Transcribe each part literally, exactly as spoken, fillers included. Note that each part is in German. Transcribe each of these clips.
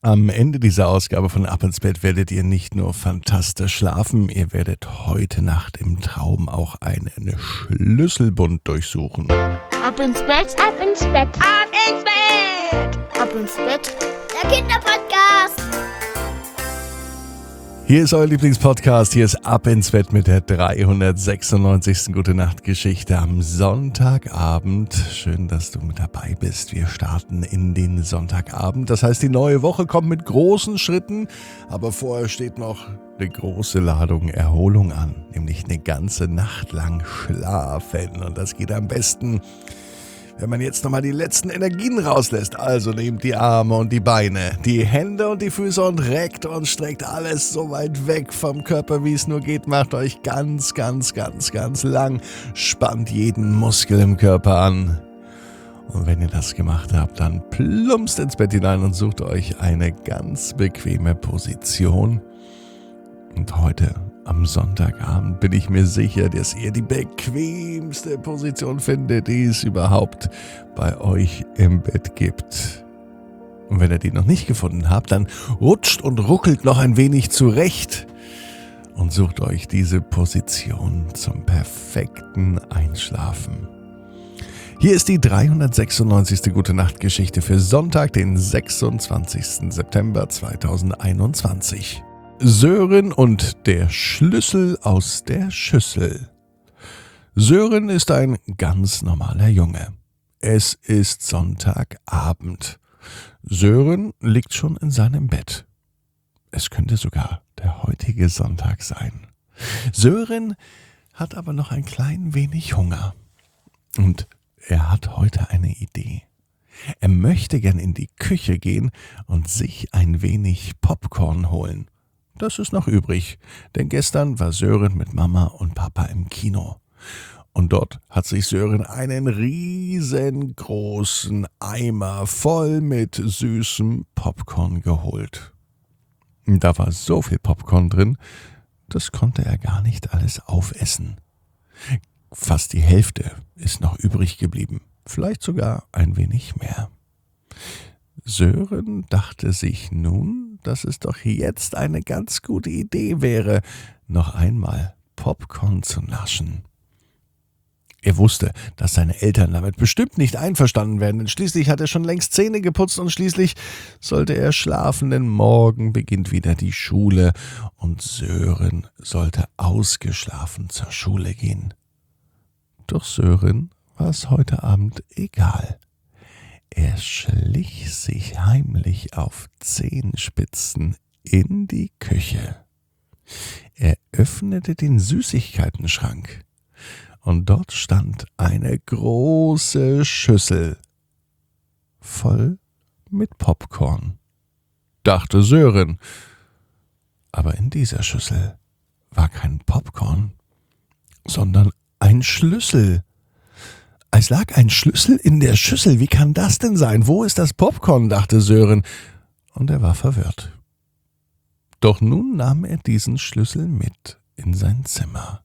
Am Ende dieser Ausgabe von Ab ins Bett werdet ihr nicht nur fantastisch schlafen, ihr werdet heute Nacht im Traum auch einen Schlüsselbund durchsuchen. Ab ins Bett, ab ins Bett, ab ins Bett, ab ins Bett, der Kinderpodcast. Hier ist euer Lieblingspodcast, hier ist Ab ins Bett mit der dreihundertsechsundneunzigsten Gute Nacht Geschichte am Sonntagabend. Schön, dass du mit dabei bist. Wir starten in den Sonntagabend. Das heißt, die neue Woche kommt mit großen Schritten, aber vorher steht noch eine große Ladung Erholung an, nämlich eine ganze Nacht lang schlafen. Und das geht am besten, wenn man jetzt nochmal die letzten Energien rauslässt. Also nehmt die Arme und die Beine, die Hände und die Füße und reckt und streckt alles so weit weg vom Körper, wie es nur geht. Macht euch ganz, ganz, ganz, ganz lang. Spannt jeden Muskel im Körper an. Und wenn ihr das gemacht habt, dann plumpst ins Bett hinein und sucht euch eine ganz bequeme Position. Und heute am Sonntagabend bin ich mir sicher, dass ihr die bequemste Position findet, die es überhaupt bei euch im Bett gibt. Und wenn ihr die noch nicht gefunden habt, dann rutscht und ruckelt noch ein wenig zurecht und sucht euch diese Position zum perfekten Einschlafen. Hier ist die dreihundertsechsundneunzigste Gute Nacht Geschichte für Sonntag, den sechsundzwanzigsten September zweitausendeinundzwanzig. Sören und der Schlüssel aus der Schüssel. Sören ist ein ganz normaler Junge. Es ist Sonntagabend. Sören liegt schon in seinem Bett. Es könnte sogar der heutige Sonntag sein. Sören hat aber noch ein klein wenig Hunger. Und er hat heute eine Idee. Er möchte gern in die Küche gehen und sich ein wenig Popcorn holen. Das ist noch übrig, denn gestern war Sören mit Mama und Papa im Kino. Und dort hat sich Sören einen riesengroßen Eimer voll mit süßem Popcorn geholt. Da war so viel Popcorn drin, das konnte er gar nicht alles aufessen. Fast die Hälfte ist noch übrig geblieben, vielleicht sogar ein wenig mehr. Sören dachte sich nun, dass es doch jetzt eine ganz gute Idee wäre, noch einmal Popcorn zu naschen. Er wusste, dass seine Eltern damit bestimmt nicht einverstanden wären, denn schließlich hat er schon längst Zähne geputzt und schließlich sollte er schlafen, denn morgen beginnt wieder die Schule und Sören sollte ausgeschlafen zur Schule gehen. Doch Sören war es heute Abend egal. Er schlich sich heimlich auf Zehenspitzen in die Küche. Er öffnete den Süßigkeitenschrank und dort stand eine große Schüssel voll mit Popcorn, dachte Sören. Aber in dieser Schüssel war kein Popcorn, sondern ein Schlüssel. Es lag ein Schlüssel in der Schüssel. Wie kann das denn sein? Wo ist das Popcorn? Dachte Sören. Und er war verwirrt. Doch nun nahm er diesen Schlüssel mit in sein Zimmer.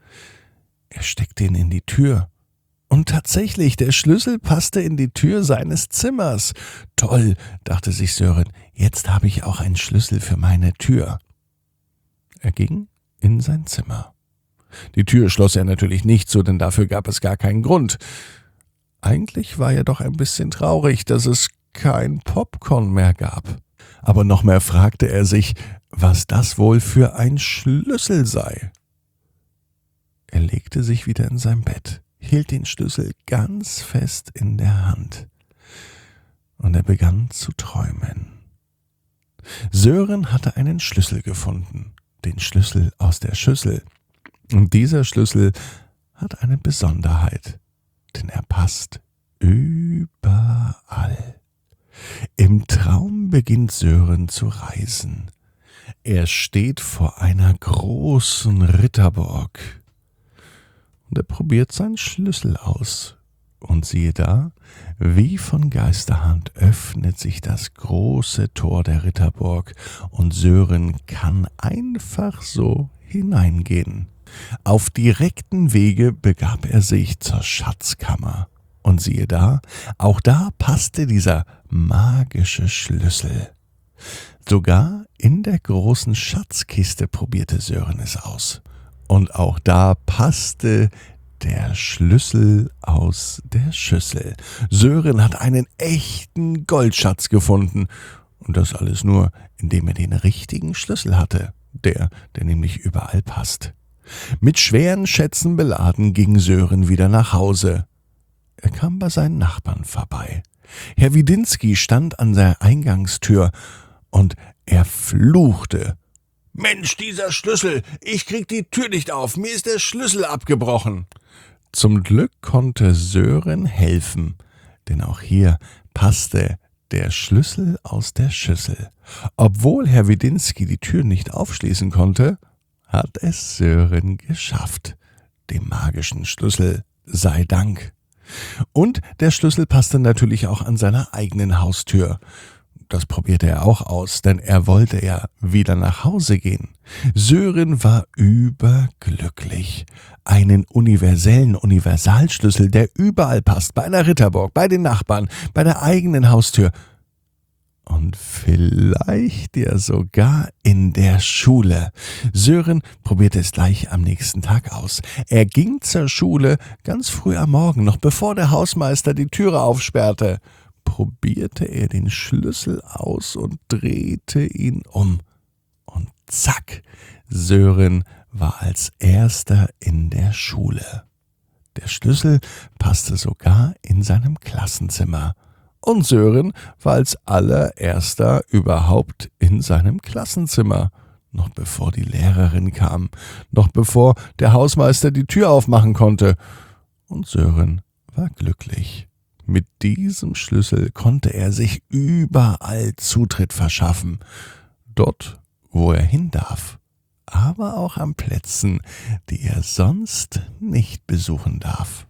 Er steckte ihn in die Tür. Und tatsächlich, der Schlüssel passte in die Tür seines Zimmers. Toll, dachte sich Sören. Jetzt habe ich auch einen Schlüssel für meine Tür. Er ging in sein Zimmer. Die Tür schloss er natürlich nicht zu, denn dafür gab es gar keinen Grund. Eigentlich war er doch ein bisschen traurig, dass es kein Popcorn mehr gab. Aber noch mehr fragte er sich, was das wohl für ein Schlüssel sei. Er legte sich wieder in sein Bett, hielt den Schlüssel ganz fest in der Hand und er begann zu träumen. Sören hatte einen Schlüssel gefunden, den Schlüssel aus der Schüssel. Und dieser Schlüssel hat eine Besonderheit, denn er passt überall. Im Traum beginnt Sören zu reisen. Er steht vor einer großen Ritterburg und er probiert seinen Schlüssel aus. Und siehe da, wie von Geisterhand öffnet sich das große Tor der Ritterburg und Sören kann einfach so hineingehen. Auf direkten Wege begab er sich zur Schatzkammer. Und siehe da, auch da passte dieser magische Schlüssel. Sogar in der großen Schatzkiste probierte Sören es aus. Und auch da passte der Schlüssel aus der Schüssel. Sören hat einen echten Goldschatz gefunden. Und das alles nur, indem er den richtigen Schlüssel hatte. Der, der nämlich überall passt. Mit schweren Schätzen beladen ging Sören wieder nach Hause. Er kam bei seinen Nachbarn vorbei. Herr Widinski stand an der Eingangstür und er fluchte. »Mensch, dieser Schlüssel! Ich krieg die Tür nicht auf! Mir ist der Schlüssel abgebrochen!« Zum Glück konnte Sören helfen, denn auch hier passte der Schlüssel aus der Schüssel. Obwohl Herr Widinski die Tür nicht aufschließen konnte, hat es Sören geschafft. Dem magischen Schlüssel sei Dank. Und der Schlüssel passte natürlich auch an seiner eigenen Haustür. Das probierte er auch aus, denn er wollte ja wieder nach Hause gehen. Sören war überglücklich. Einen universellen Universalschlüssel, der überall passt, bei einer Ritterburg, bei den Nachbarn, bei der eigenen Haustür. Und vielleicht ja sogar in der Schule. Sören probierte es gleich am nächsten Tag aus. Er ging zur Schule ganz früh am Morgen, noch bevor der Hausmeister die Türe aufsperrte. Probierte er den Schlüssel aus und drehte ihn um. Und zack, Sören war als erster in der Schule. Der Schlüssel passte sogar in seinem Klassenzimmer. Und Sören war als allererster überhaupt in seinem Klassenzimmer. Noch bevor die Lehrerin kam, noch bevor der Hausmeister die Tür aufmachen konnte. Und Sören war glücklich. Mit diesem Schlüssel konnte er sich überall Zutritt verschaffen. Dort, wo er hin darf. Aber auch an Plätzen, die er sonst nicht besuchen darf.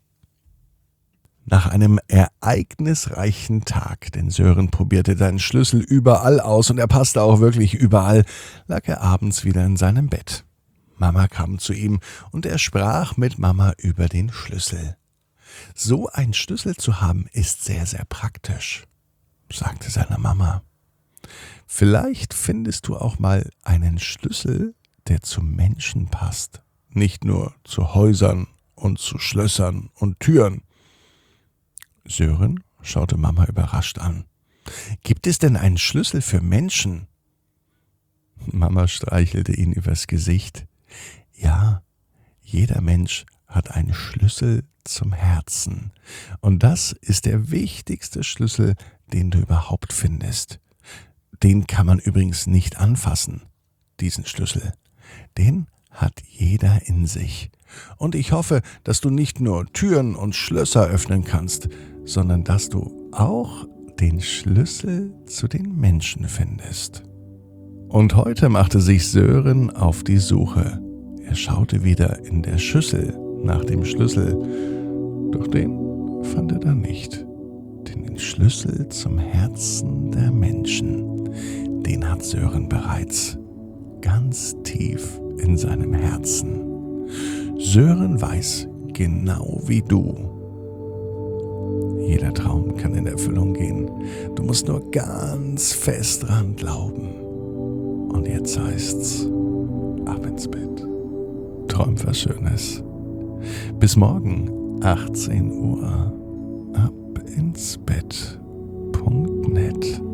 Nach einem ereignisreichen Tag, denn Sören probierte seinen Schlüssel überall aus und er passte auch wirklich überall, lag er abends wieder in seinem Bett. Mama kam zu ihm und er sprach mit Mama über den Schlüssel. »So einen Schlüssel zu haben, ist sehr, sehr praktisch«, sagte seine Mama. »Vielleicht findest du auch mal einen Schlüssel, der zu Menschen passt, nicht nur zu Häusern und zu Schlössern und Türen.« Sören schaute Mama überrascht an. »Gibt es denn einen Schlüssel für Menschen?« Mama streichelte ihn übers Gesicht. »Ja, jeder Mensch hat einen Schlüssel zum Herzen. Und das ist der wichtigste Schlüssel, den du überhaupt findest. Den kann man übrigens nicht anfassen, diesen Schlüssel. Den hat jeder in sich. Und ich hoffe, dass du nicht nur Türen und Schlösser öffnen kannst, sondern dass du auch den Schlüssel zu den Menschen findest.« Und heute machte sich Sören auf die Suche. Er schaute wieder in der Schüssel nach dem Schlüssel, doch den fand er da nicht. Denn den Schlüssel zum Herzen der Menschen, den hat Sören bereits ganz tief in seinem Herzen. Sören weiß, genau wie du, jeder Traum kann in Erfüllung gehen. Du musst nur ganz fest dran glauben. Und jetzt heißt's, ab ins Bett. Träum was Schönes. Bis morgen, achtzehn Uhr. ab ins Bett punkt net